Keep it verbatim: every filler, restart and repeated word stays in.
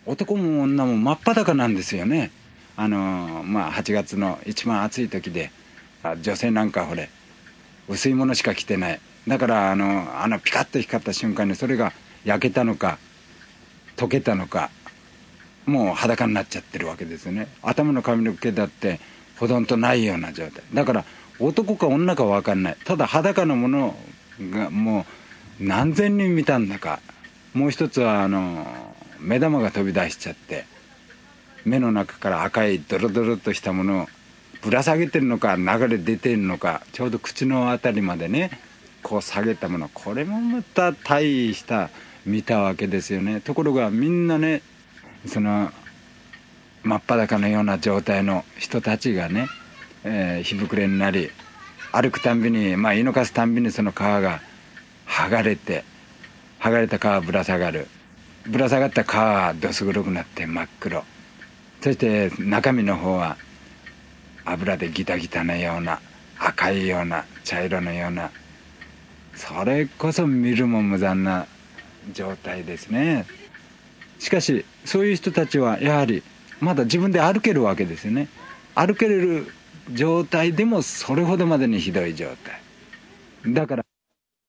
男も女も真っ裸なんですよね。あのまあはちがつの一番暑い時で、あ女性なんかほれ薄いものしか着てない。だからあのあのピカッと光った瞬間にそれが焼けたのか溶けたのか、もう裸になっちゃってるわけですよね。頭の髪の毛だってほとんどないような状態だから、男か女か分かんない。ただ裸のものがもう何千人見たんだか。もう一つはあの目玉が飛び出しちゃって、目の中から赤いドロドロとしたものをぶら下げてるのか流れ出てるのか、ちょうど口のあたりまでねこう下げたもの、これもまた大した見たわけですよね。ところがみんなね、その真っ裸のような状態の人たちがね、えー、火膨れになり歩くたんびに、まあ言いのかすたんびにその皮が剥がれて、剥がれた皮はぶら下がる、ぶら下がった皮はどす黒くなって真っ黒、そして中身の方は油でギタギタなような赤いような茶色のような、それこそ見るも無残な状態ですね。しかしそういう人たちはやはりまだ自分で歩けるわけですよね。歩ける状態でもそれほどまでにひどい状態だから